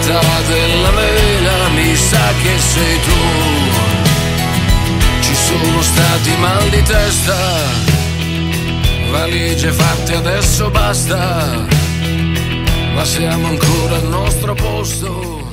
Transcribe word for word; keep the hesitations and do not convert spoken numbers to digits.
metà della mela, mi sa che sei tu. Ci sono stati mal di testa, valigie fatte adesso basta, ma siamo ancora al nostro posto.